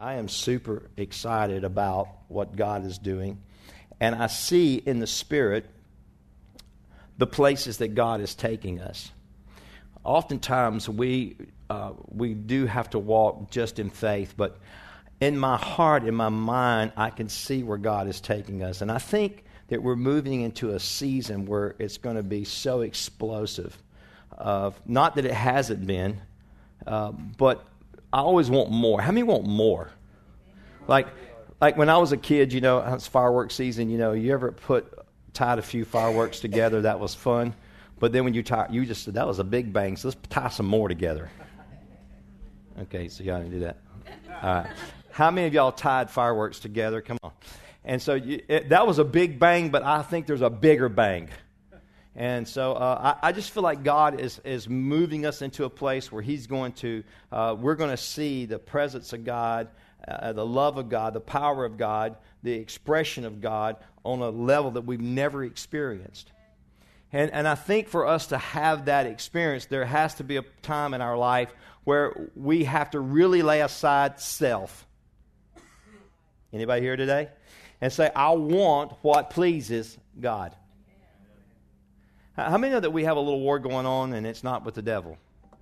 I am super excited about what God is doing, and I see in the Spirit the places that God is taking us. Oftentimes we do have to walk just in faith, but in my heart, in my mind, I can see where God is taking us. And I think that we're moving into a season where it's going to be so explosive. Not that it hasn't been, but I always want more. How many want more? Like when I was a kid, it's fireworks season, you ever tied a few fireworks together? That was fun. But then when you just said, that was a big bang, so let's tie some more together. Okay, so y'all didn't do that. All right. How many of y'all tied fireworks together? Come on. And so that was a big bang, but I think there's a bigger bang. And so I just feel like God is moving us into a place where He's going to, we're going to see the presence of God, the love of God, the power of God, the expression of God on a level that we've never experienced. And I think for us to have that experience, there has to be a time in our life where we have to really lay aside self. Anybody here today? And say, I want what pleases God. How many know that we have a little war going on and it's not with the devil?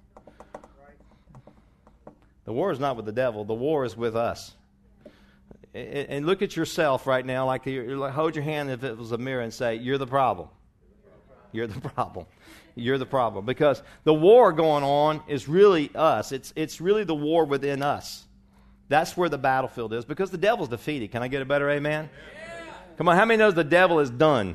The war is not with the devil. The war is with us. And look at yourself right now, like hold your hand if it was a mirror and say, you're the problem. You're the problem. You're the problem. Because the war going on is really us. It's really the war within us. That's where the battlefield is, because the devil's defeated. Can I get a better amen? Yeah. Come on, how many knows the devil is done?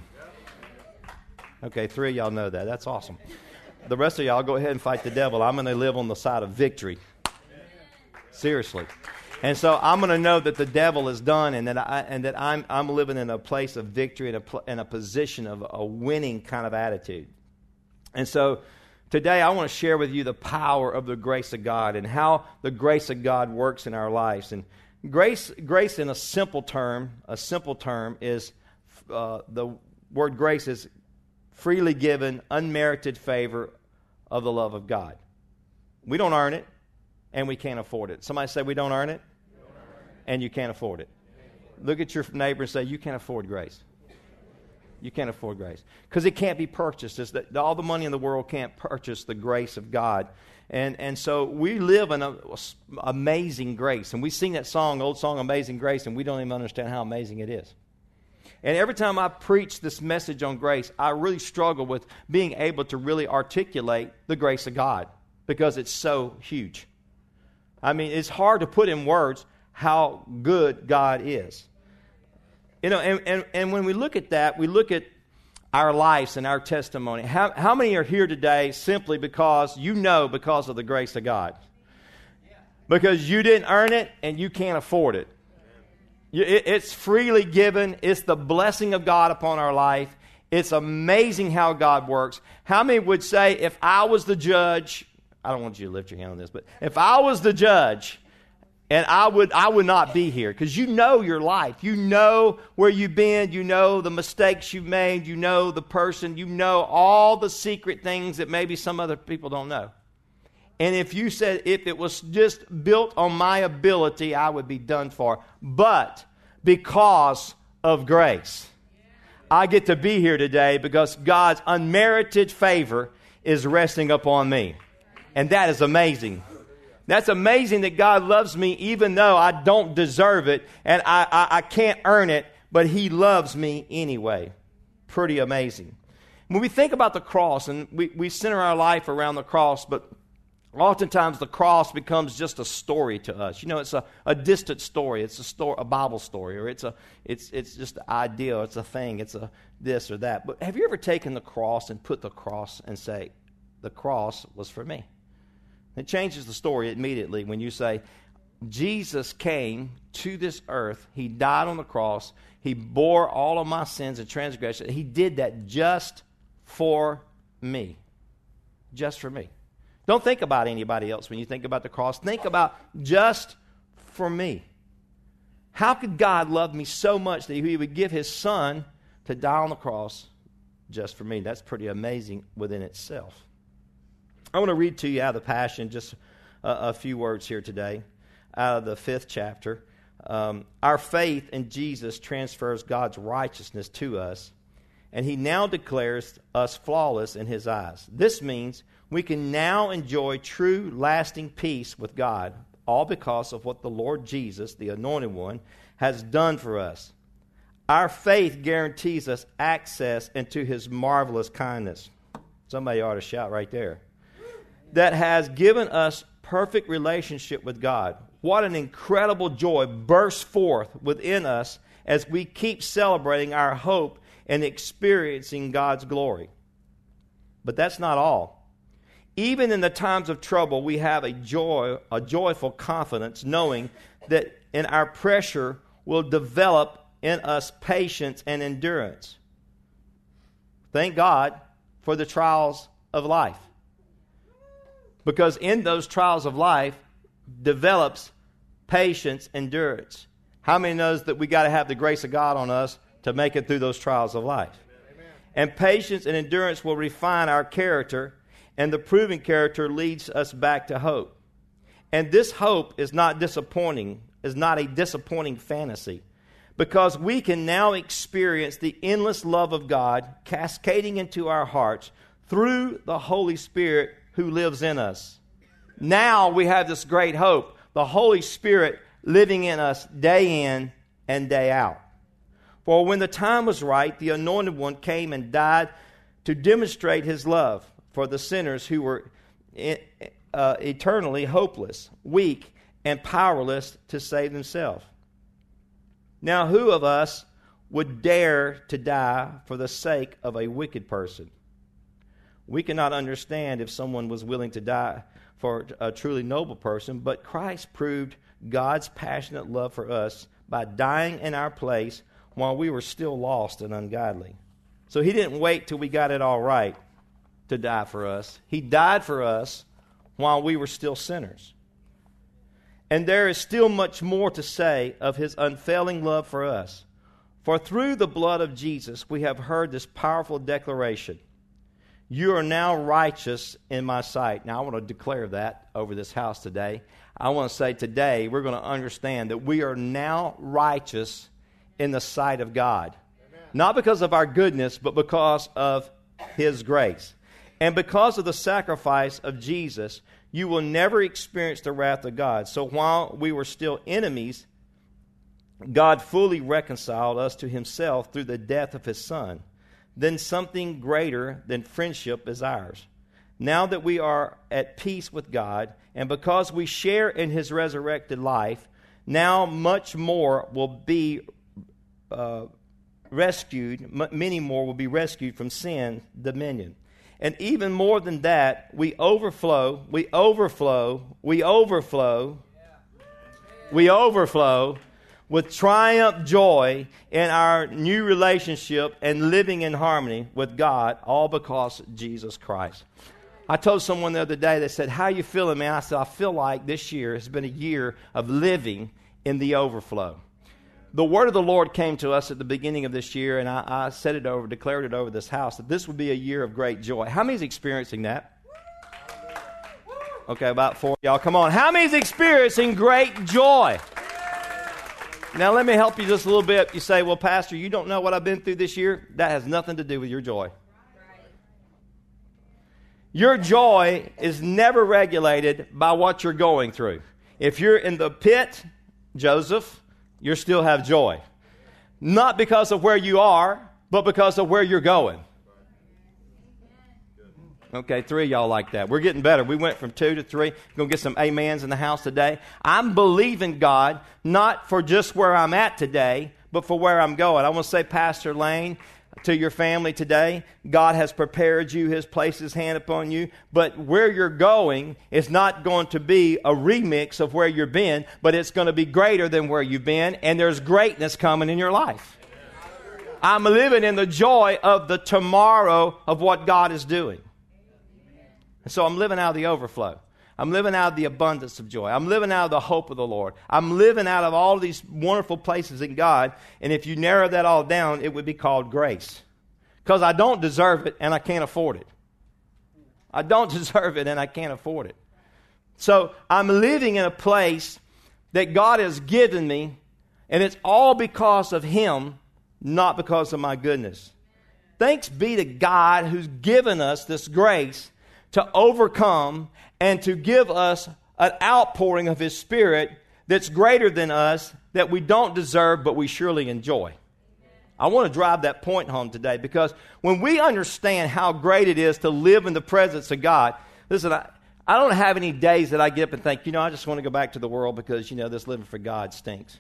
Okay, 3 of y'all know that. That's awesome. The rest of y'all, go ahead and fight the devil. I'm going to live on the side of victory. Seriously. And so I'm going to know that the devil is done, and that I'm living in a place of victory and in a position of a winning kind of attitude. And so today I want to share with you the power of the grace of God and how the grace of God works in our lives. And grace in a simple term is the word grace is freely given, unmerited favor of the love of God. We don't earn it, and we can't afford it. Somebody say we don't earn it, and you can't afford it. Look at your neighbor and say, you can't afford grace. You can't afford grace. Because it can't be purchased. It's that all the money in the world can't purchase the grace of God. And so we live in an amazing grace. And we sing that song, old song, Amazing Grace, and we don't even understand how amazing it is. And every time I preach this message on grace, I really struggle with being able to really articulate the grace of God, because it's so huge. I mean, it's hard to put in words how good God is. And when we look at that, we look at our lives and our testimony. How many are here today simply because because of the grace of God? Because you didn't earn it and you can't afford it. It's freely given. It's the blessing of God upon our life. It's amazing how God works. How many would say, if I was the judge, I don't want you to lift your hand on this, but if I was the judge, and I would not be here, because you know your life. You know where you've been. You know the mistakes you've made. You know the person. You know all the secret things that maybe some other people don't know. And if you said, if it was just built on my ability, I would be done for. But because of grace, I get to be here today because God's unmerited favor is resting upon me. And that is amazing. That's amazing that God loves me even though I don't deserve it and I can't earn it, but He loves me anyway. Pretty amazing. When we think about the cross, and we center our life around the cross, but oftentimes the cross becomes just a story to us. It's a distant story. It's a Bible story, or it's just an idea, it's a thing, it's a this or that. But have you ever taken the cross and put the cross and say, the cross was for me? It changes the story immediately when you say, Jesus came to this earth. He died on the cross. He bore all of my sins and transgressions. He did that just for me. Just for me. Don't think about anybody else when you think about the cross. Think about just for me. How could God love me so much that He would give His Son to die on the cross just for me? That's pretty amazing within itself. I want to read to you out of the Passion just a few words here today. out of the 5th chapter. Our faith in Jesus transfers God's righteousness to us, and he now declares us flawless in his eyes. This means we can now enjoy true, lasting peace with God, all because of what the Lord Jesus, the Anointed One, has done for us. Our faith guarantees us access into his marvelous kindness. Somebody ought to shout right there. That has given us perfect relationship with God. What an incredible joy bursts forth within us as we keep celebrating our hope and experiencing God's glory. But that's not all. Even in the times of trouble, we have a joyful confidence, knowing that in our pressure will develop in us patience and endurance. Thank God for the trials of life. Because in those trials of life develops patience, endurance. How many knows that we got to have the grace of God on us to make it through those trials of life? Amen. And patience and endurance will refine our character, and the proven character leads us back to hope. And this hope is not disappointing, is not a disappointing fantasy, because we can now experience the endless love of God cascading into our hearts through the Holy Spirit who lives in us. Now we have this great hope, the Holy Spirit living in us day in and day out. For when the time was right, the Anointed One came and died to demonstrate his love for the sinners who were eternally hopeless, weak, and powerless to save themselves. Now, who of us would dare to die for the sake of a wicked person? We cannot understand if someone was willing to die for a truly noble person, but Christ proved God's passionate love for us by dying in our place while we were still lost and ungodly. So he didn't wait till we got it all right to die for us. He died for us while we were still sinners. And there is still much more to say of his unfailing love for us. For through the blood of Jesus, we have heard this powerful declaration: you are now righteous in my sight. Now, I want to declare that over this house today. I want to say today we're going to understand that we are now righteous in the sight of God. Amen. Not because of our goodness, but because of his grace. And because of the sacrifice of Jesus, you will never experience the wrath of God. So while we were still enemies, God fully reconciled us to himself through the death of his Son. Then something greater than friendship is ours. Now that we are at peace with God, and because we share in his resurrected life, now much more will be rescued, many more will be rescued from sin dominion. And even more than that, we overflow with triumph joy in our new relationship and living in harmony with God, all because of Jesus Christ. I told someone the other day, they said, how are you feeling, man? I said, I feel like this year has been a year of living in the overflow. The word of the Lord came to us at the beginning of this year, and I said it over, declared it over this house, that this would be a year of great joy. How many is experiencing that? Okay, about 4 y'all. Come on. How many is experiencing great joy? Now, let me help you just a little bit. You say, well, Pastor, you don't know what I've been through this year. That has nothing to do with your joy. Your joy is never regulated by what you're going through. If you're in the pit, Joseph, you still have joy. Not because of where you are, but because of where you're going. Okay, 3 of y'all like that. We're getting better. We went from 2 to 3. We're going to get some amens in the house today. I'm believing God, not for just where I'm at today, but for where I'm going. I want to say, Pastor Lane, to your family today, God has prepared you. His placed his hand upon you. But where you're going is not going to be a remix of where you've been, but it's going to be greater than where you've been, and there's greatness coming in your life. I'm living in the joy of the tomorrow of what God is doing. And so I'm living out of the overflow. I'm living out of the abundance of joy. I'm living out of the hope of the Lord. I'm living out of all these wonderful places in God. And if you narrow that all down, it would be called grace. Because I don't deserve it and I can't afford it. I don't deserve it and I can't afford it. So I'm living in a place that God has given me, and it's all because of Him, not because of my goodness. Thanks be to God who's given us this grace to overcome and to give us an outpouring of His Spirit that's greater than us, that we don't deserve, but we surely enjoy. I want to drive that point home today, because when we understand how great it is to live in the presence of God, listen, I don't have any days that I get up and think, I just want to go back to the world because, this living for God stinks.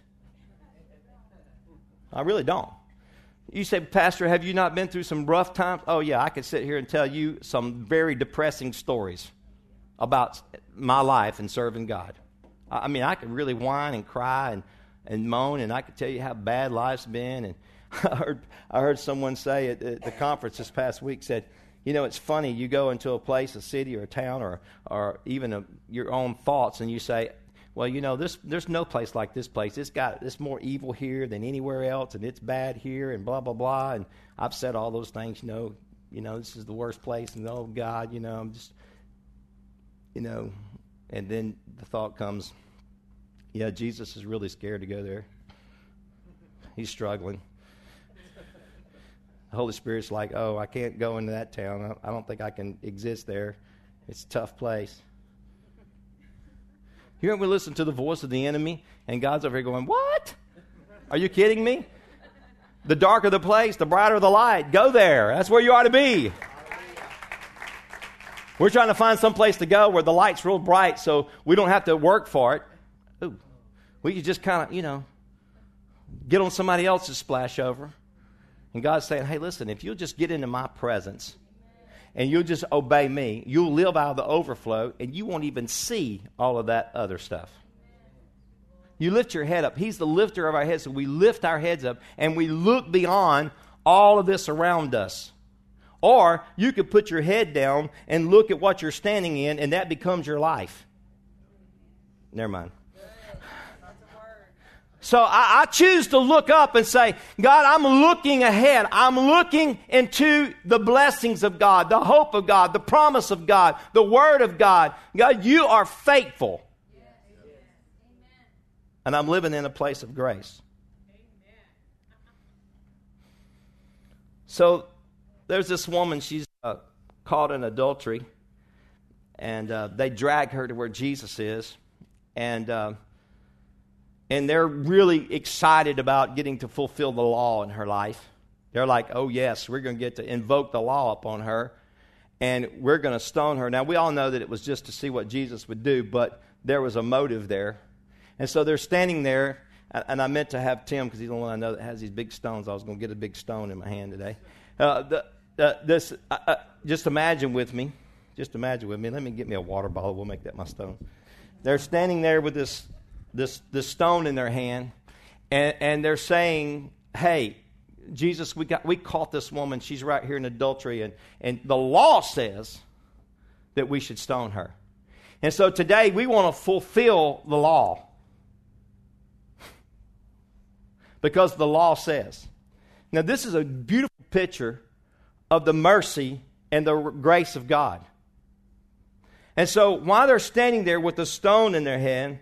I really don't. You say, Pastor, have you not been through some rough times? Oh, yeah, I could sit here and tell you some very depressing stories about my life and serving God. I mean, I could really whine and cry and moan, and I could tell you how bad life's been. And I heard someone say at the conference this past week, said, it's funny, you go into a place, a city or a town or even your own thoughts, and you say, well, there's no place like this place. It's more evil here than anywhere else, and it's bad here, and blah, blah, blah. And I've said all those things, this is the worst place, and oh, God, I'm just, and then the thought comes, yeah, Jesus is really scared to go there. He's struggling. The Holy Spirit's like, oh, I can't go into that town. I don't think I can exist there. It's a tough place. You ever listen to the voice of the enemy, and God's over here going, what? Are you kidding me? The darker the place, the brighter the light. Go there. That's where you ought to be. We're trying to find some place to go where the light's real bright so we don't have to work for it. Ooh, we could just kind of, get on somebody else's splash over. And God's saying, hey, listen, if you'll just get into my presence and you'll just obey me, you'll live out of the overflow, and you won't even see all of that other stuff. You lift your head up. He's the lifter of our heads, so we lift our heads up and we look beyond all of this around us. Or you could put your head down and look at what you're standing in, and that becomes your life. Never mind. So I choose to look up and say, God, I'm looking ahead. I'm looking into the blessings of God, the hope of God, the promise of God, the word of God. God, you are faithful. Yes. And I'm living in a place of grace. Amen. So there's this woman, she's caught in adultery, and they drag her to where Jesus is, and they're really excited about getting to fulfill the law in her life. They're like, oh, yes, we're going to get to invoke the law upon her, and we're going to stone her. Now, we all know that it was just to see what Jesus would do, but there was a motive there. And so they're standing there, and I meant to have Tim, because he's the one I know that has these big stones. I was going to get a big stone in my hand today. Just imagine with me. Just imagine with me. Let me get me a water bottle. We'll make that my stone. They're standing there with this stone in their hand, and they're saying, hey, Jesus, we caught this woman. She's right here in adultery, and the law says that we should stone her. And so today we want to fulfill the law, because the law says. Now, this is a beautiful picture of the mercy and the grace of God. And so while they're standing there with the stone in their hand,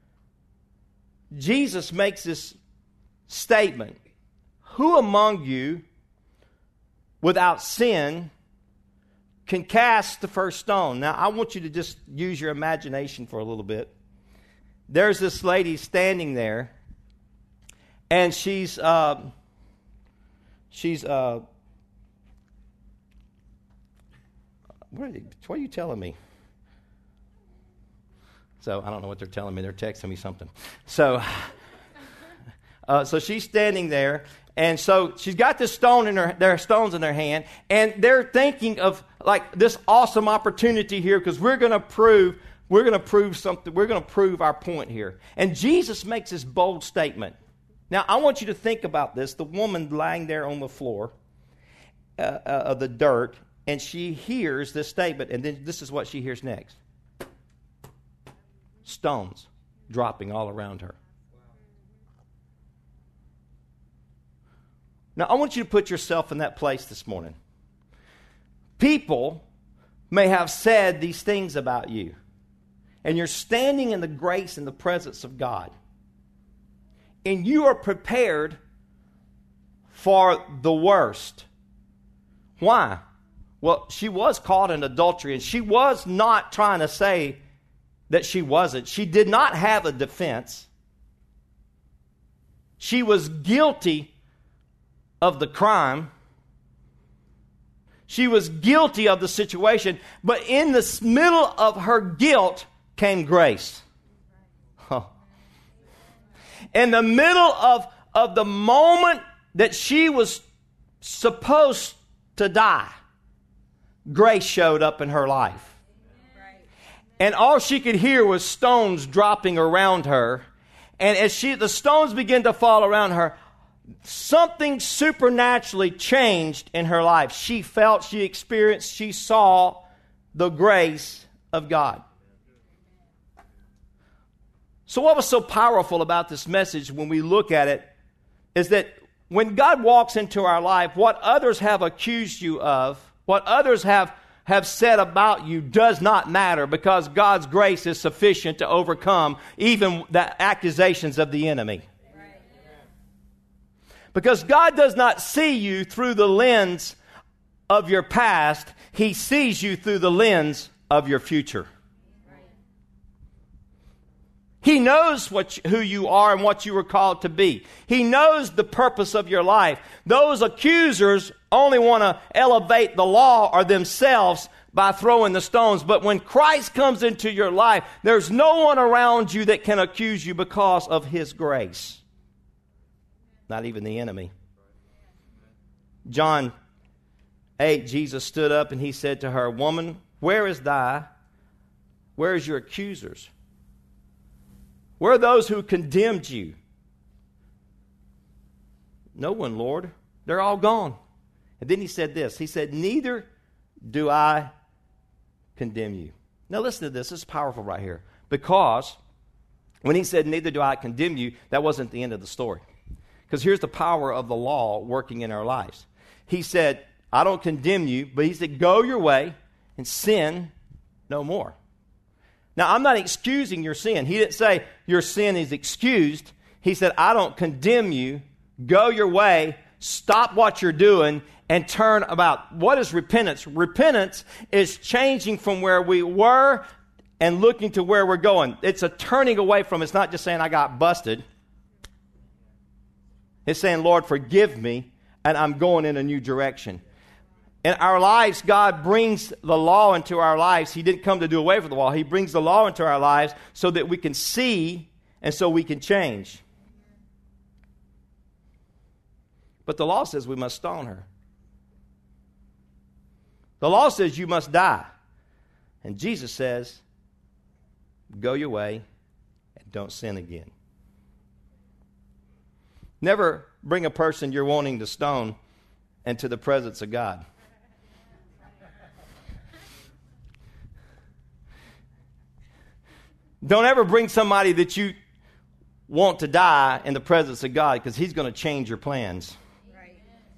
Jesus makes this statement: who among you without sin can cast the first stone? Now, I want you to just use your imagination for a little bit. There's this lady standing there, and she's what are you telling me? So I don't know what they're telling me. They're texting me something. So she's standing there, and so she's got this stone in her. There are stones in her hand, and they're thinking of like this awesome opportunity here, because we're going to prove something. We're going to prove our point here. And Jesus makes this bold statement. Now I want you to think about this: the woman lying there on the floor of the dirt, and she hears this statement, and then this is what she hears next. Stones dropping all around her. Now, I want you to put yourself in that place this morning. People may have said these things about you. and you're standing in the grace and the presence of God, and you are prepared for the worst. Why? Well, she was caught in adultery, and she was not trying to say that she wasn't. She did not have a defense. She was guilty of the crime. She was guilty of the situation, but in the middle of her guilt came grace. Oh. In the middle of the moment that she was supposed to die, grace showed up in her life. And all she could hear was stones dropping around her. And as the stones began to fall around her, something supernaturally changed in her life. She felt, she experienced, she saw the grace of God. So what was so powerful about this message when we look at it is that when God walks into our life, what others have accused you of, what others have said about you does not matter, because God's grace is sufficient to overcome even the accusations of the enemy. Because God does not see you through the lens of your past. He sees you through the lens of your future. He knows who you are and what you were called to be. He knows the purpose of your life. Those accusers only want to elevate the law or themselves by throwing the stones. But when Christ comes into your life, there's no one around you that can accuse you because of His grace. Not even the enemy. John 8, Jesus stood up and He said to her, "Woman, where is your accusers? Where are those who condemned you?" "No one, Lord. They're all gone." And then He said this. He said, "Neither do I condemn you." Now listen to this. This is powerful right here. Because when He said, "Neither do I condemn you," that wasn't the end of the story. Because here's the power of the law working in our lives. He said, "I don't condemn you," but He said, "Go your way and sin no more." Now, I'm not excusing your sin. He didn't say your sin is excused. He said, "I don't condemn you. Go your way, stop what you're doing, and turn about." What is repentance? Repentance is changing from where we were and looking to where we're going. It's a turning away from. It's not just saying I got busted. It's saying, "Lord, forgive me, and I'm going in a new direction." In our lives, God brings the law into our lives. He didn't come to do away with the law. He brings the law into our lives so that we can see and so we can change. But the law says we must stone her. The law says you must die. And Jesus says, "Go your way and don't sin again." Never bring a person you're wanting to stone into the presence of God. Don't ever bring somebody that you want to die in the presence of God, because He's going to change your plans. Right.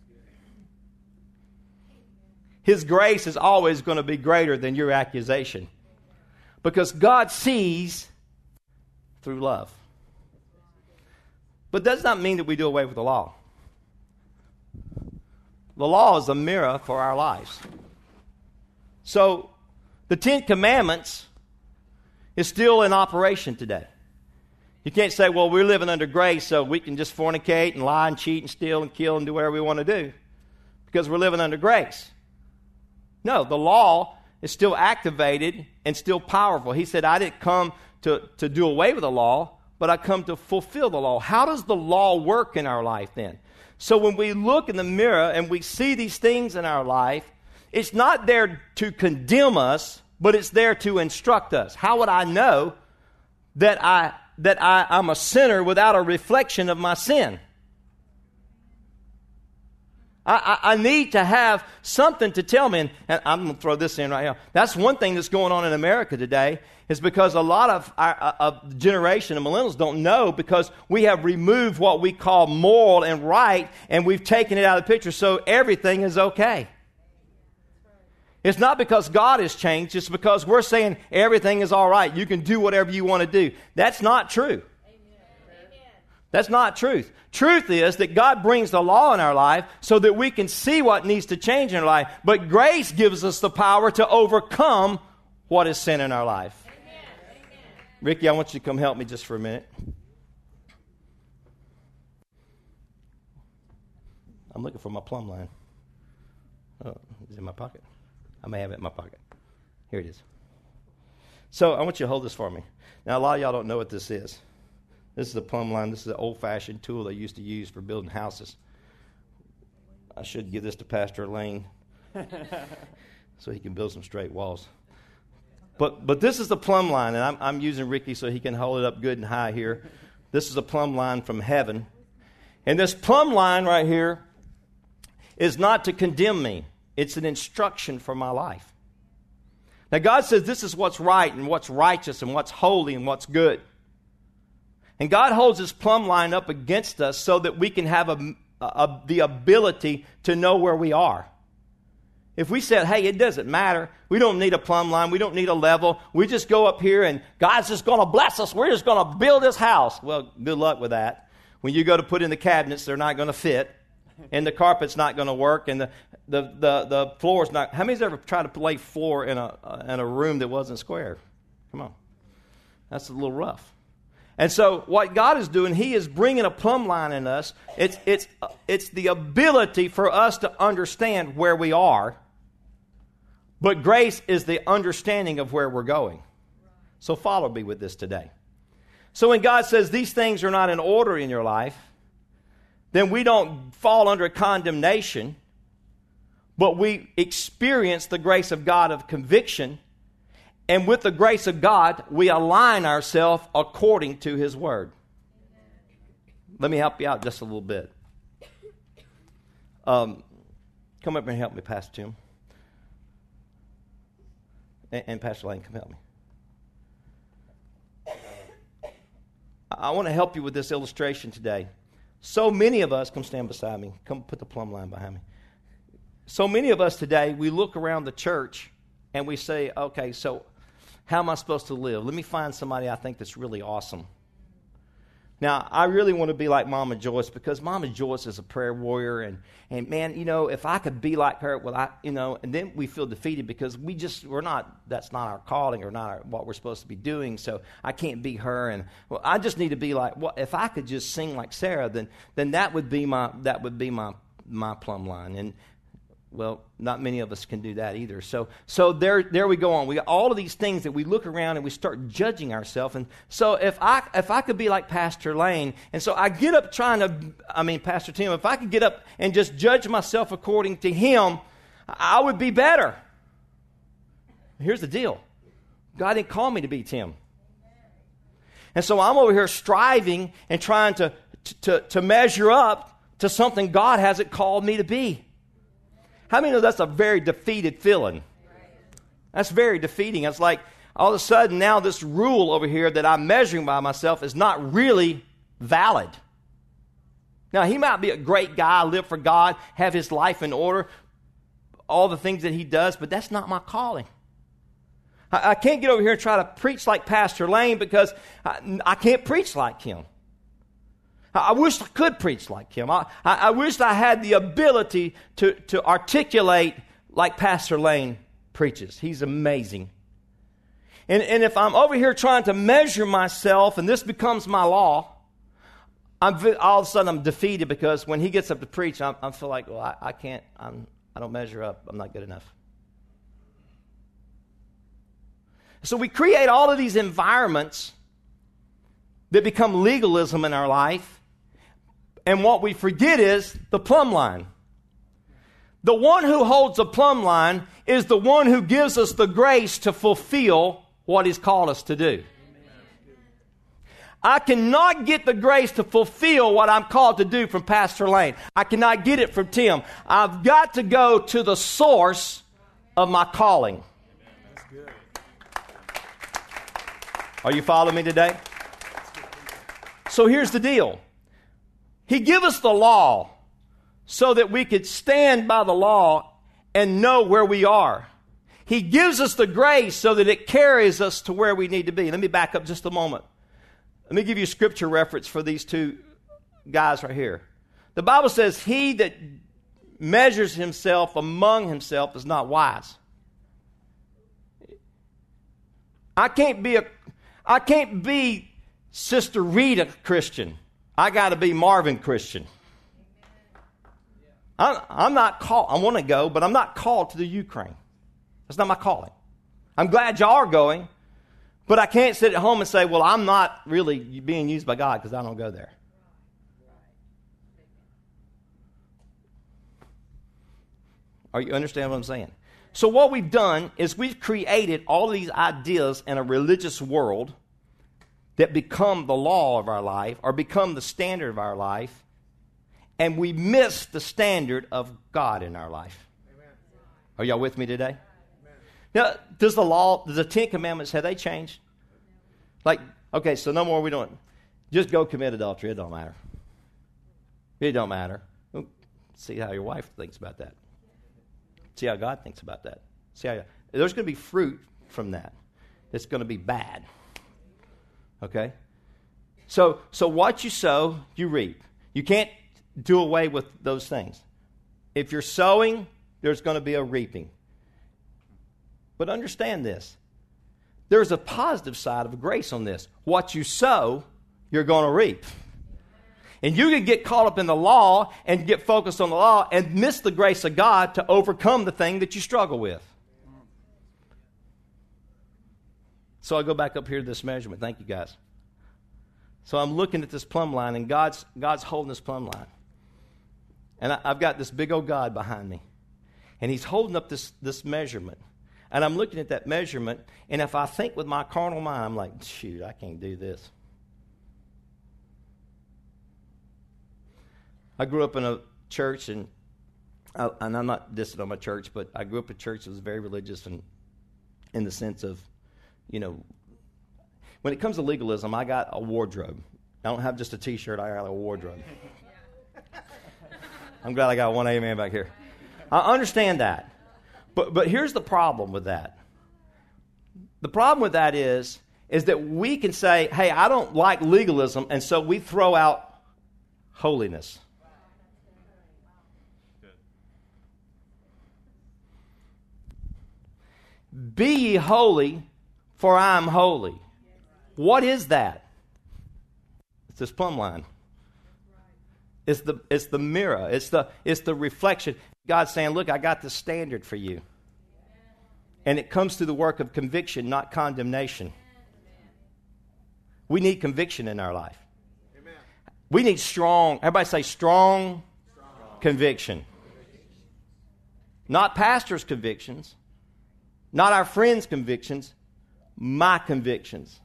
His grace is always going to be greater than your accusation, because God sees through love. But that does not mean that we do away with the law. The law is a mirror for our lives. So the 10 Commandments is still in operation today. You can't say, "Well, we're living under grace, so we can just fornicate and lie and cheat and steal and kill and do whatever we want to do because we're living under grace." No, the law is still activated and still powerful. He said, "I didn't come to do away with the law, but I come to fulfill the law." How does the law work in our life then? So when we look in the mirror and we see these things in our life, it's not there to condemn us, but it's there to instruct us. How would I know that I'm a sinner without a reflection of my sin? I need to have something to tell me. And I'm going to throw this in right now. That's one thing that's going on in America today, is because a lot of our generation of millennials don't know, because we have removed what we call moral and right, and we've taken it out of the picture, so everything is okay. It's not because God has changed. It's because we're saying everything is all right. You can do whatever you want to do. That's not true. That's not truth. Truth is that God brings the law in our life so that we can see what needs to change in our life. But grace gives us the power to overcome what is sin in our life. Amen. Ricky, I want you to come help me just for a minute. I'm looking for my plumb line. Oh, is it in my pocket? I may have it in my pocket. Here it is. So I want you to hold this for me. Now, a lot of y'all don't know what this is. This is a plumb line. This is an old-fashioned tool they used to use for building houses. I should give this to Pastor Lane so he can build some straight walls. But this is the plumb line, and I'm using Ricky so he can hold it up good and high here. This is a plumb line from heaven. And this plumb line right here is not to condemn me. It's an instruction for my life. Now, God says this is what's right and what's righteous and what's holy and what's good. And God holds His plumb line up against us so that we can have the ability to know where we are. If we said, hey, it doesn't matter. We don't need a plumb line. We don't need a level. We just go up here and God's just going to bless us. We're just going to build this house. Well, good luck with that. When you go to put in the cabinets, they're not going to fit. And the carpet's not going to work. And the floor's not. How many's ever tried to lay floor in a room that wasn't square? Come on. That's a little rough. And so what God is doing, He is bringing a plumb line in us. It's the ability for us to understand where we are. But grace is the understanding of where we're going. So follow me with this today. So when God says these things are not in order in your life, then we don't fall under condemnation, but we experience the grace of God of conviction. And with the grace of God, we align ourselves according to His Word. Let me help you out just a little bit. Come up here and help me, Pastor Tim. And Pastor Lane, come help me. I want to help you with this illustration today. So many of us, come stand beside me. Come put the plumb line behind me. So many of us today, we look around the church and we say, okay, so how am I supposed to live? Let me find somebody I think that's really awesome. Now, I really want to be like Mama Joyce because Mama Joyce is a prayer warrior. And man, you know, if I could be like her, well, and then we feel defeated because that's not our calling or not what we're supposed to be doing. So I can't be her. And well, I just need to be like, well, if I could just sing like Sarah, then that would be my plumb line. And well, not many of us can do that either. So there we go on. We got all of these things that we look around and we start judging ourselves. And so if I could be like Pastor Lane, and so I get up Pastor Tim, if I could get up and just judge myself according to him, I would be better. Here's the deal. God didn't call me to be Tim. And so I'm over here striving and trying to measure up to something God hasn't called me to be. How many know that's a very defeated feeling? That's very defeating. It's like all of a sudden now this rule over here that I'm measuring by myself is not really valid. Now, he might be a great guy, live for God, have his life in order, all the things that he does, but that's not my calling. I can't get over here and try to preach like Pastor Lane because I can't preach like him. I wish I could preach like him. I wish I had the ability to articulate like Pastor Lane preaches. He's amazing. And if I'm over here trying to measure myself and this becomes my law, all of a sudden I'm defeated because when he gets up to preach, I feel like, well, I can't, I don't measure up. I'm not good enough. So we create all of these environments that become legalism in our life. And what we forget is the plumb line. The one who holds the plumb line is the one who gives us the grace to fulfill what He's called us to do. I cannot get the grace to fulfill what I'm called to do from Pastor Lane. I cannot get it from Tim. I've got to go to the source of my calling. That's good. Are you following me today? So here's the deal. He gave us the law so that we could stand by the law and know where we are. He gives us the grace so that it carries us to where we need to be. Let me back up just a moment. Let me give you a scripture reference for these two guys right here. The Bible says, he that measures himself among himself is not wise. I can't be Sister Rita Christian. I got to be Marvin Christian. I'm not called. I want to go, but I'm not called to the Ukraine. That's not my calling. I'm glad y'all are going, but I can't sit at home and say, well, I'm not really being used by God because I don't go there. Are you understand what I'm saying? So what we've done is we've created all these ideas in a religious world that become the law of our life or become the standard of our life, and we miss the standard of God in our life. Amen. Are y'all with me today? Amen. Now, does the Ten Commandments, have they changed? Like, okay, so no more we don't. Just go commit adultery. It don't matter. It don't matter. See how your wife thinks about that. See how God thinks about that. There's going to be fruit from that. It's going to be bad. Okay? So what you sow, you reap. You can't do away with those things. If you're sowing, there's going to be a reaping. But understand this. There's a positive side of grace on this. What you sow, you're going to reap. And you can get caught up in the law and get focused on the law and miss the grace of God to overcome the thing that you struggle with. So I go back up here to this measurement. Thank you, guys. So I'm looking at this plumb line, and God's holding this plumb line. And I've got this big old God behind me. And he's holding up this measurement. And I'm looking at that measurement, and if I think with my carnal mind, I'm like, shoot, I can't do this. I grew up in a church, and I'm not dissing on my church, but I grew up in a church that was very religious, and in the sense of, when it comes to legalism, I got a wardrobe. I don't have just a T-shirt, I got a wardrobe. I'm glad I got one amen back here. I understand that. But here's the problem with that. The problem with that is that we can say, hey, I don't like legalism, and so we throw out holiness. Be ye holy, for I am holy. What is that? It's this plumb line. It's the mirror. It's the reflection. God's saying, look, I got the standard for you. And it comes through the work of conviction, not condemnation. We need conviction in our life. Amen. We need strong, everybody say strong conviction. Not pastors' convictions. Not our friends' convictions. My convictions.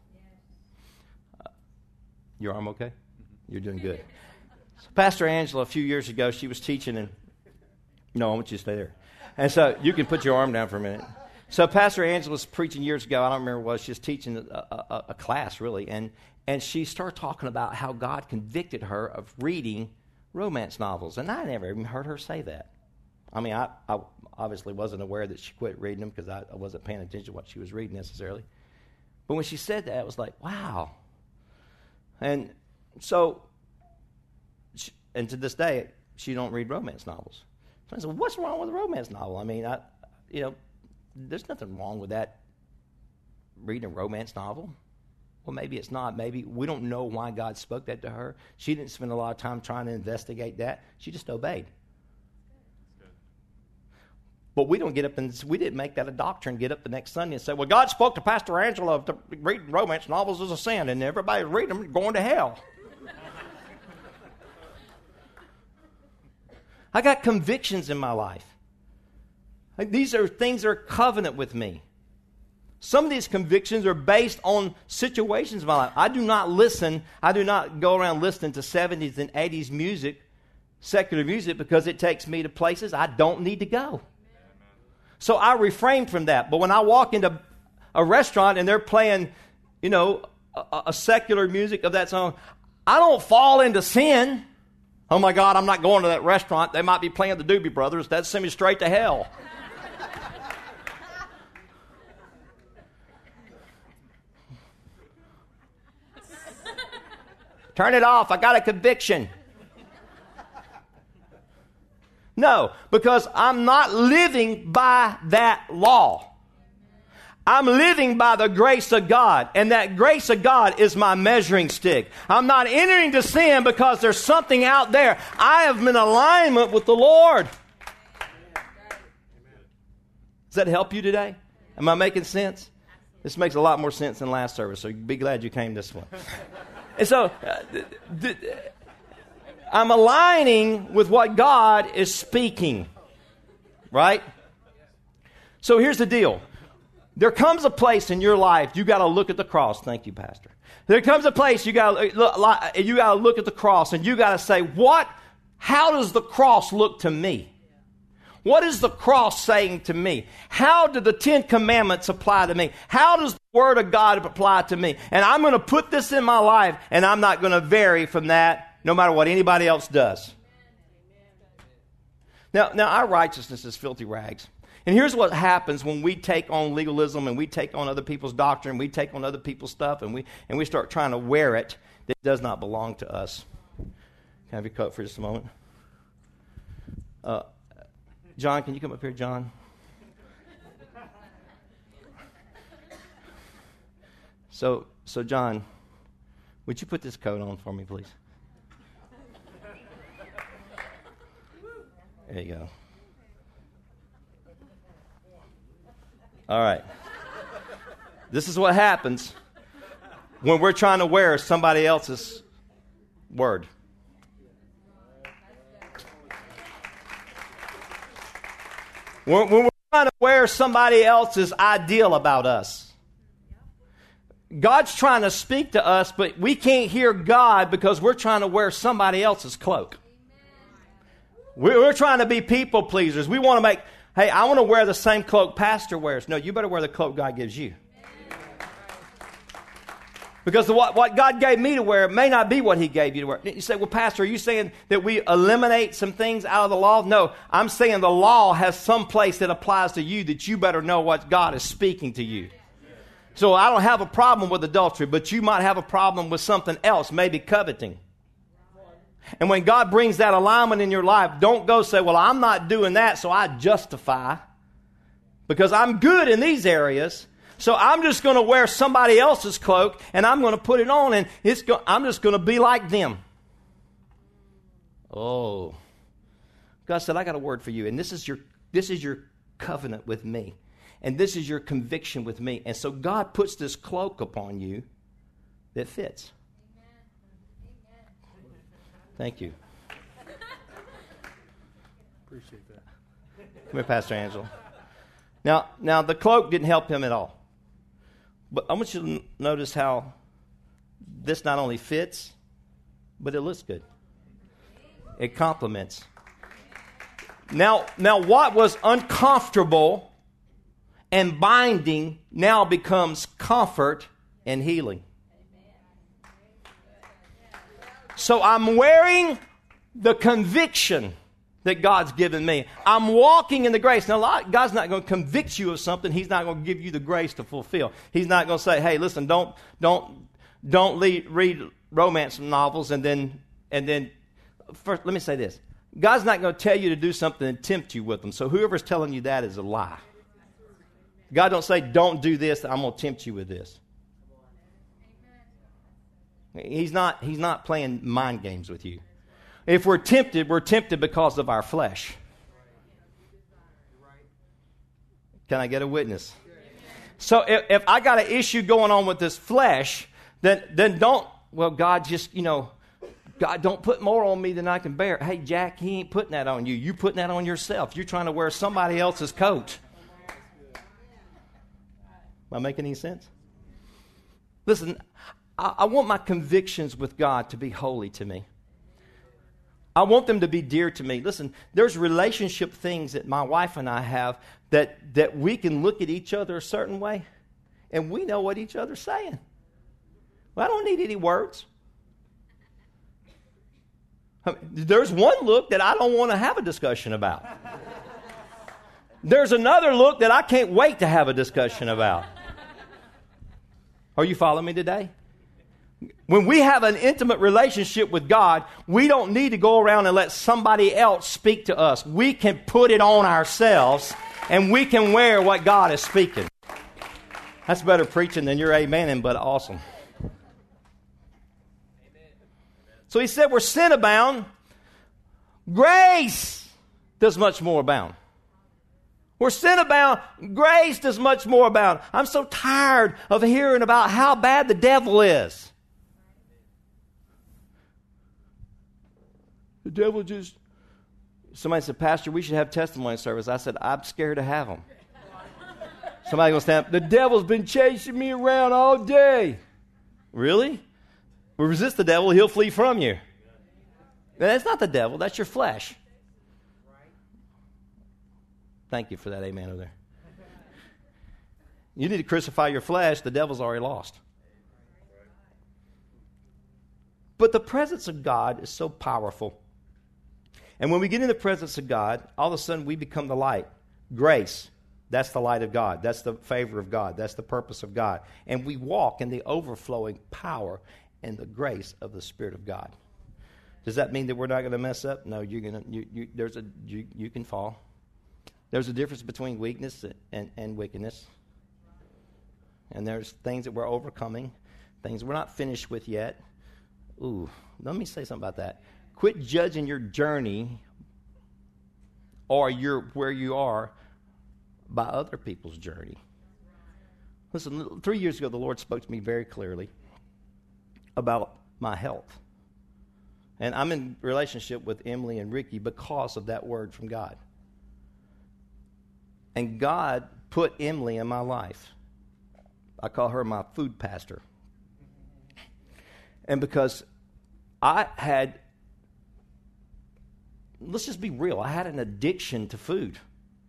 Your arm okay? You're doing good. So Pastor Angela, a few years ago, she was teaching, and no, I want you to stay there. And so you can put your arm down for a minute. So Pastor Angela was preaching years ago. I don't remember what. She was teaching a class, really. And she started talking about how God convicted her of reading romance novels. And I never even heard her say that. I mean, I obviously wasn't aware that she quit reading them because I wasn't paying attention to what she was reading necessarily. But when she said that, it was like, wow. And so, and to this day, she don't read romance novels. So I said, well, what's wrong with a romance novel? I mean, there's nothing wrong with that, reading a romance novel. Well, maybe it's not. Maybe we don't know why God spoke that to her. She didn't spend a lot of time trying to investigate that. She just obeyed. But we don't get up and we didn't make that a doctrine, get up the next Sunday and say, well, God spoke to Pastor Angela to reading romance novels is a sin, and everybody reading them going to hell. I got convictions in my life. These are things that are covenant with me. Some of these convictions are based on situations in my life. I do not go around listening to 70s and 80s music, secular music, because it takes me to places I don't need to go. So I refrain from that. But when I walk into a restaurant and they're playing, a secular music of that song, I don't fall into sin. Oh my God, I'm not going to that restaurant. They might be playing the Doobie Brothers. That'd send me straight to hell. Turn it off. I got a conviction. No, because I'm not living by that law. I'm living by the grace of God, and that grace of God is my measuring stick. I'm not entering to sin because there's something out there. I am in alignment with the Lord. Does that help you today? Am I making sense? This makes a lot more sense than last service, so be glad you came this one. And so, I'm aligning with what God is speaking, right? So here's the deal. There comes a place in your life you got to look at the cross. Thank you, Pastor. There comes a place you got to look at the cross and you got to say, how does the cross look to me? What is the cross saying to me? How do the 10 Commandments apply to me? How does the Word of God apply to me? And I'm going to put this in my life, and I'm not going to vary from that no matter what anybody else does. Now, our righteousness is filthy rags. And here's what happens when we take on legalism and we take on other people's doctrine, we take on other people's stuff, and we start trying to wear it that does not belong to us. Can I have your coat for just a moment? John, can you come up here, John? So John, would you put this coat on for me, please? There you go. All right. This is what happens when we're trying to wear somebody else's word. When we're trying to wear somebody else's ideal about us. God's trying to speak to us, but we can't hear God because we're trying to wear somebody else's cloak. We're trying to be people pleasers. We want to make, hey, I want to wear the same cloak Pastor wears. No, you better wear the cloak God gives you. Because what God gave me to wear may not be what He gave you to wear. You say, well, Pastor, are you saying that we eliminate some things out of the law? No, I'm saying the law has some place that applies to you that you better know what God is speaking to you. So I don't have a problem with adultery, but you might have a problem with something else, maybe coveting. And when God brings that alignment in your life, don't go say, well, I'm not doing that, so I justify. Because I'm good in these areas, so I'm just going to wear somebody else's cloak, and I'm going to put it on, and I'm just going to be like them. Oh. God said, I got a word for you, and this is your covenant with me. And this is your conviction with me. And so God puts this cloak upon you that fits. Thank you. Appreciate that. Come here, Pastor Angela. Now the cloak didn't help him at all. But I want you to notice how this not only fits, but it looks good. It complements. Now what was uncomfortable and binding now becomes comfort and healing. So I'm wearing the conviction that God's given me. I'm walking in the grace. Now, God's not going to convict you of something He's not going to give you the grace to fulfill. He's not going to say, hey, listen, don't read romance novels and then first, let me say this. God's not going to tell you to do something and tempt you with them. So whoever's telling you that is a lie. God don't say, don't do this, I'm going to tempt you with this. He's not playing mind games with you. If we're tempted because of our flesh. Can I get a witness? So if I got an issue going on with this flesh, then don't, well, God just, God, don't put more on me than I can bear. Hey, Jack, He ain't putting that on you. You're putting that on yourself. You're trying to wear somebody else's coat. Am I making any sense? Listen, I want my convictions with God to be holy to me. I want them to be dear to me. Listen, there's relationship things that my wife and I have that we can look at each other a certain way, and we know what each other's saying. Well, I don't need any words. There's one look that I don't want to have a discussion about. There's another look that I can't wait to have a discussion about. Are you following me today? When we have an intimate relationship with God, we don't need to go around and let somebody else speak to us. We can put it on ourselves, and we can wear what God is speaking. That's better preaching than your amening, but awesome. So he said, where sin abound, grace does much more abound. Where sin abound, grace does much more abound. I'm so tired of hearing about how bad the devil is. The devil just... Somebody said, Pastor, we should have testimony service. I said, I'm scared to have them. Somebody going to stand up, the devil's been chasing me around all day. Really? We resist the devil, he'll flee from you. That's not the devil, that's your flesh. Thank you for that amen over there. You need to crucify your flesh, the devil's already lost. But the presence of God is so powerful. And when we get in the presence of God, all of a sudden we become the light. Grace, that's the light of God. That's the favor of God. That's the purpose of God. And we walk in the overflowing power and the grace of the Spirit of God. Does that mean that we're not going to mess up? No, you can fall. There's a difference between weakness and wickedness. And there's things that we're overcoming, things we're not finished with yet. Ooh, let me say something about that. Quit judging your journey or where you are by other people's journey. Listen, 3 years ago, the Lord spoke to me very clearly about my health. And I'm in relationship with Emily and Ricky because of that word from God. And God put Emily in my life. I call her my food pastor. And because I had, let's just be real, I had an addiction to food.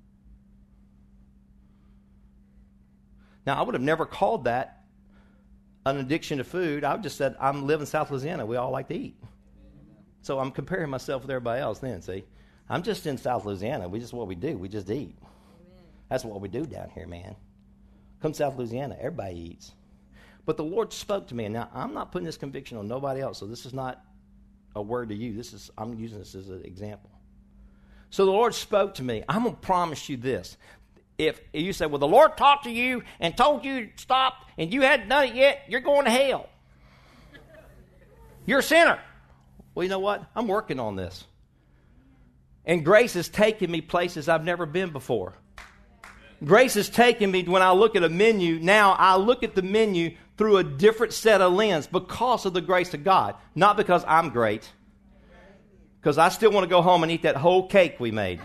Now, I would have never called that an addiction to food. I would just said, I'm living in South Louisiana. We all like to eat. So I'm comparing myself with everybody else then, see. I'm just in South Louisiana. We just what we do. We just eat. Amen. That's what we do down here, man. Come South Louisiana, everybody eats. But the Lord spoke to me, and now I'm not putting this conviction on nobody else, so this is not a word to you. I'm using this as an example. So the Lord spoke to me. I'm going to promise you this. If you say, well, the Lord talked to you and told you to stop, and you hadn't done it yet, you're going to hell. You're a sinner. Well, you know what? I'm working on this. And grace has taken me places I've never been before. Grace has taken me, when I look at a menu, now I look at the menu through a different set of lens because of the grace of God. Not because I'm great. Because I still want to go home and eat that whole cake we made.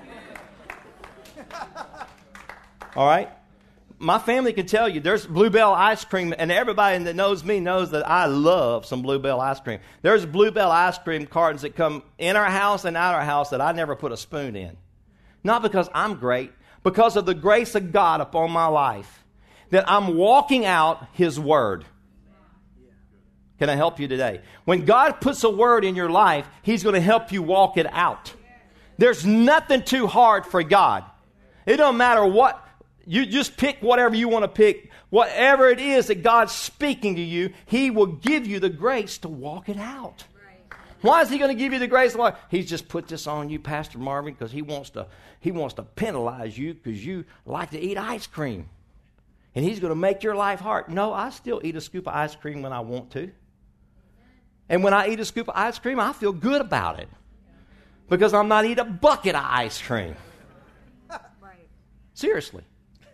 All right? My family can tell you there's Bluebell ice cream, and everybody that knows me knows that I love some Bluebell ice cream. There's Bluebell ice cream cartons that come in our house and out our house that I never put a spoon in. Not because I'm great, because of the grace of God upon my life, that I'm walking out His Word. Can I help you today? When God puts a word in your life, He's going to help you walk it out. There's nothing too hard for God. It don't matter what. You just pick whatever you want to pick. Whatever it is that God's speaking to you, He will give you the grace to walk it out. Right. Why is He going to give you the grace? He's just put this on you, Pastor Marvin, because He wants to penalize you because you like to eat ice cream. And He's going to make your life hard. No, I still eat a scoop of ice cream when I want to. And when I eat a scoop of ice cream, I feel good about it. Because I'm not eating a bucket of ice cream. Right. Seriously.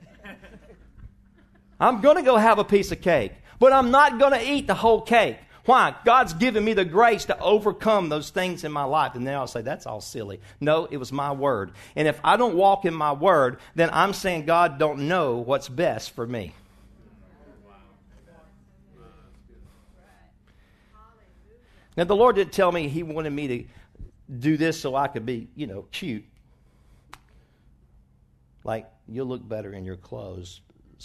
I'm going to go have a piece of cake, but I'm not going to eat the whole cake. Why? God's given me the grace to overcome those things in my life. And then I'll say, that's all silly. No, it was my word. And if I don't walk in my word, then I'm saying God don't know what's best for me. Now, the Lord didn't tell me He wanted me to do this so I could be, cute. Like, you'll look better in your clothes.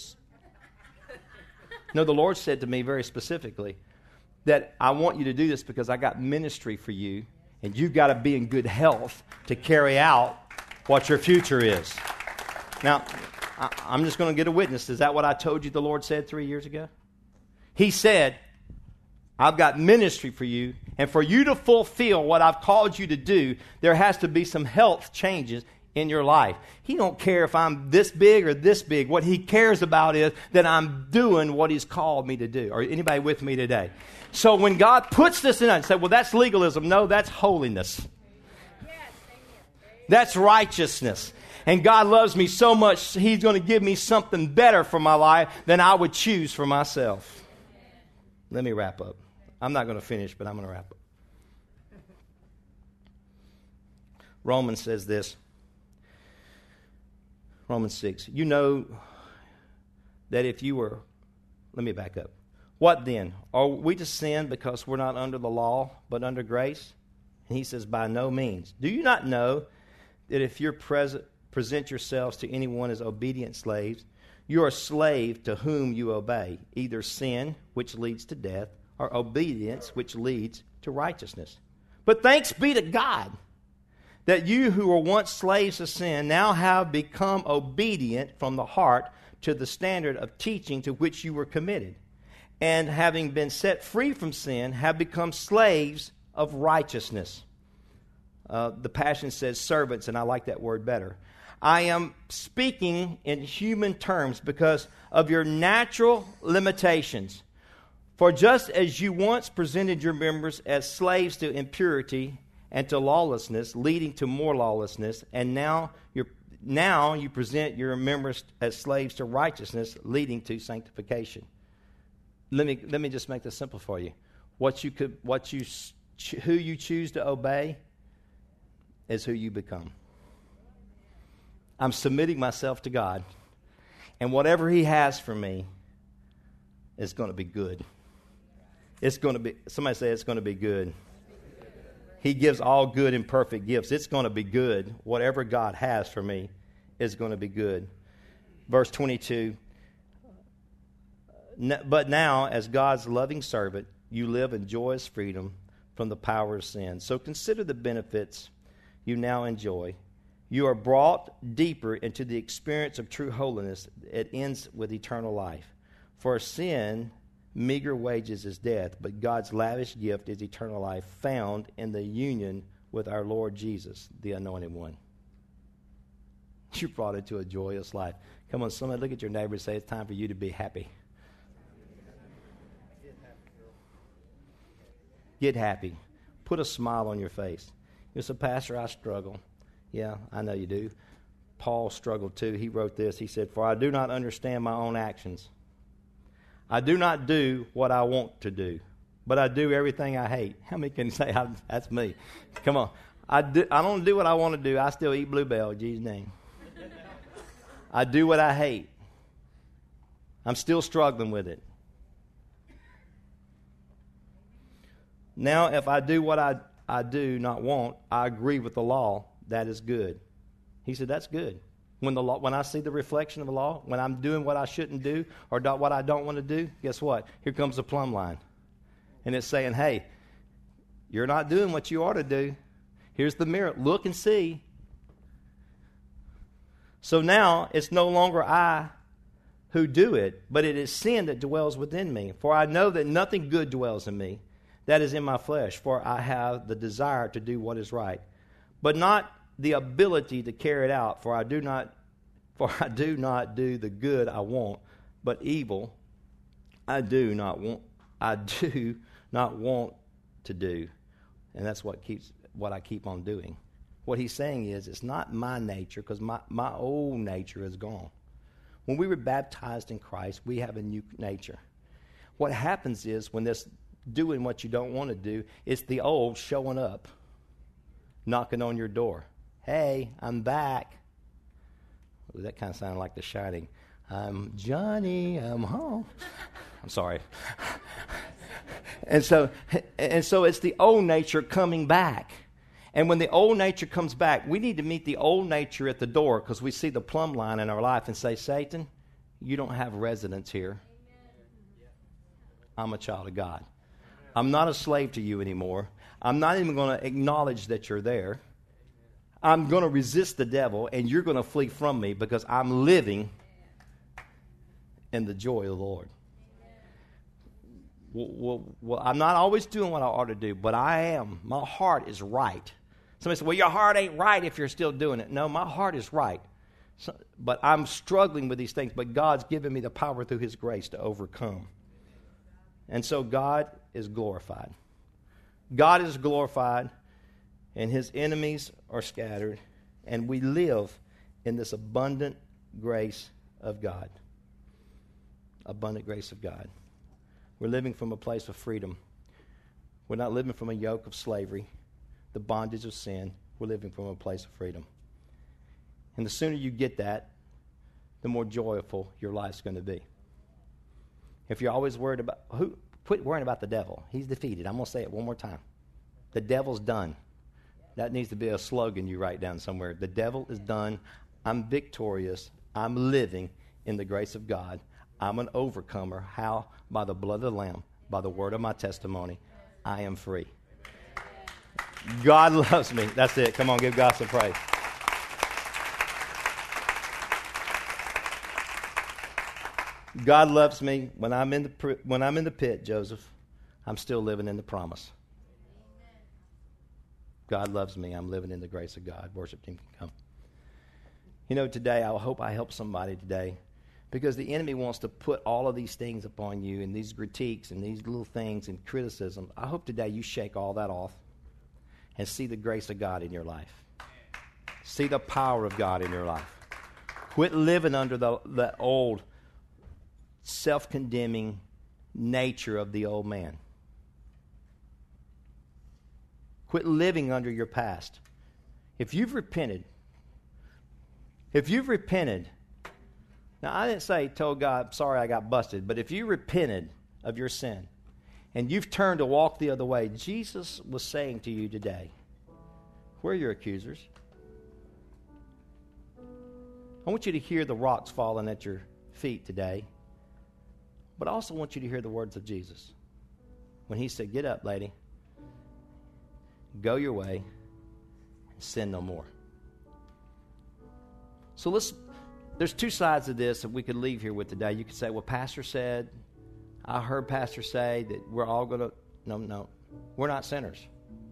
No, the Lord said to me very specifically that I want you to do this because I got ministry for you, and you've got to be in good health to carry out what your future is. Now, I'm just going to get a witness. Is that what I told you the Lord said 3 years ago? He said, I've got ministry for you. And for you to fulfill what I've called you to do, there has to be some health changes in your life. He don't care if I'm this big or this big. What he cares about is that I'm doing what he's called me to do. Are anybody with me today? So when God puts this in us, say, well, that's legalism. No, that's holiness. That's righteousness. And God loves me so much, he's going to give me something better for my life than I would choose for myself. Let me wrap up. I'm not going to finish, but I'm going to wrap up. Romans says this. Romans 6. You know that if you were... Let me back up. What then? Are we to sin because we're not under the law, but under grace? And he says, by no means. Do you not know that if you present yourselves to anyone as obedient slaves, you are a slave to whom you obey, either sin, which leads to death, or obedience, which leads to righteousness. But thanks be to God that you who were once slaves of sin now have become obedient from the heart to the standard of teaching to which you were committed, and having been set free from sin, have become slaves of righteousness. The Passion says servants, and I like that word better. I am speaking in human terms because of your natural limitations. For just as you once presented your members as slaves to impurity and to lawlessness, leading to more lawlessness, and now you present your members as slaves to righteousness, leading to sanctification. Let me just make this simple for you. Who you choose to obey is who you become. I'm submitting myself to God, and whatever He has for me is going to be good. It's going to be. Somebody say it's going to be good. He gives all good and perfect gifts. It's going to be good. Whatever God has for me is going to be good. Verse 22, but now, as God's loving servant, you live in joyous freedom from the power of sin. So consider the benefits you now enjoy. You are brought deeper into the experience of true holiness. It ends with eternal life. For sin, meager wages is death, but God's lavish gift is eternal life found in the union with our Lord Jesus, the Anointed One. You're brought into a joyous life. Come on, somebody look at your neighbor and say, it's time for you to be happy. Get happy. Put a smile on your face. You say, Pastor, I struggle. Yeah, I know you do. Paul struggled too. He wrote this. He said, for I do not understand my own actions. I do not do what I want to do, but I do everything I hate. How many can say that's me? Come on. I don't do what I want to do. I still eat Bluebell in Jesus' name. I do what I hate. I'm still struggling with it. Now, if I do what I do not want, I agree with the law. That is good. He said, that's good. When I see the reflection of the law, when I'm doing what I shouldn't do or what I don't want to do, guess what? Here comes the plumb line. And it's saying, hey, you're not doing what you ought to do. Here's the mirror. Look and see. So now it's no longer I who do it, but it is sin that dwells within me. For I know that nothing good dwells in me, that is in my flesh. For I have the desire to do what is right, but not the ability to carry it out. For I do not do the good I want, but evil I do not want to do. And that's what I keep on doing. What he's saying is, it's not my nature, because my old nature is gone. When we were baptized in Christ, we have a new nature. What happens is, when this doing what you don't want to do, it's the old showing up, knocking on your door. Hey, I'm back. Ooh, that kind of sounded like The Shining. I'm Johnny, I'm home. I'm sorry. And so it's the old nature coming back. And when the old nature comes back, we need to meet the old nature at the door, because we see the plumb line in our life and say, Satan, you don't have residence here. I'm a child of God. I'm not a slave to you anymore. I'm not even going to acknowledge that you're there. I'm going to resist the devil, and you're going to flee from me, because I'm living in the joy of the Lord. Well, I'm not always doing what I ought to do, but I am. My heart is right. Somebody said, well, your heart ain't right if you're still doing it. No, my heart is right. But I'm struggling with these things, but God's given me the power through His grace to overcome. And so God is glorified. God is glorified, and His enemies are scattered, and we live in this abundant grace of God. Abundant grace of God. We're living from a place of freedom. We're not living from a yoke of slavery, the bondage of sin. We're living from a place of freedom. And the sooner you get that, the more joyful your life's going to be. If you're always worried about, quit worrying about the devil. He's defeated. I'm going to say it one more time. The devil's done. That needs to be a slogan you write down somewhere. The devil is done. I'm victorious. I'm living in the grace of God. I'm an overcomer. How? By the blood of the Lamb, by the word of my testimony. I am free. God loves me. That's it. Come on, give God some praise. God loves me. When I'm in the pit, Joseph, I'm still living in the promise. God loves me. I'm living in the grace of God. Worship team can come. You know, today, I hope I help somebody today, because the enemy wants to put all of these things upon you, and these critiques and these little things and criticism. I hope today you shake all that off and see the grace of God in your life. See the power of God in your life. Quit living under the old self-condemning nature of the old man. Quit living under your past. If you've repented, now I didn't say told God, sorry I got busted, but if you repented of your sin and you've turned to walk the other way, Jesus was saying to you today, where are your accusers? I want you to hear the rocks falling at your feet today. But I also want you to hear the words of Jesus. When He said, get up, lady. Go your way. And sin no more. So there's two sides of this that we could leave here with today. You could say, well, Pastor said, I heard Pastor say that we're all going to... No. We're not sinners.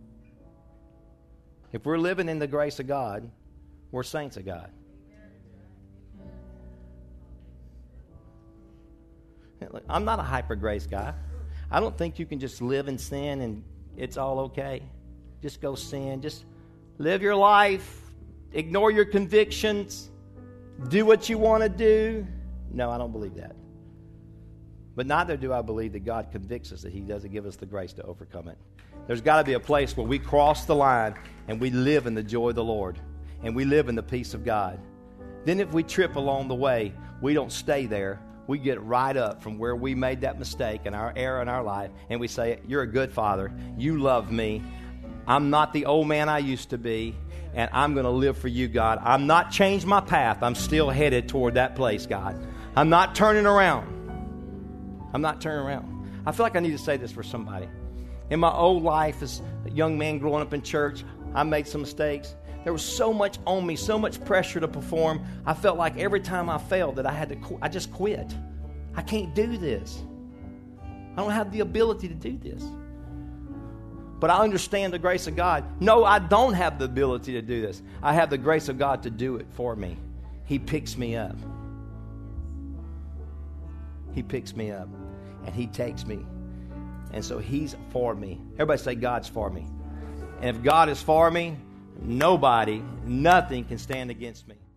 If we're living in the grace of God, we're saints of God. I'm not a hyper grace guy. I don't think you can just live in sin and it's all okay. Just go sin. Just live your life. Ignore your convictions. Do what you want to do. No, I don't believe that. But neither do I believe that God convicts us, that He doesn't give us the grace to overcome it. There's got to be a place where we cross the line and we live in the joy of the Lord and we live in the peace of God. Then if we trip along the way, we don't stay there. We get right up from where we made that mistake and our error in our life, and we say, you're a good Father. You love me. I'm not the old man I used to be, and I'm going to live for you, God. I'm not changed my path. I'm still headed toward that place, God. I'm not turning around. I feel like I need to say this for somebody. In my old life as a young man growing up in church, I made some mistakes. There was so much on me, so much pressure to perform. I felt like every time I failed that I just quit. I can't do this. I don't have the ability to do this. But I understand the grace of God. No, I don't have the ability to do this. I have the grace of God to do it for me. He picks me up. He picks me up. And He takes me. And so He's for me. Everybody say, God's for me. And if God is for me, nobody, nothing can stand against me.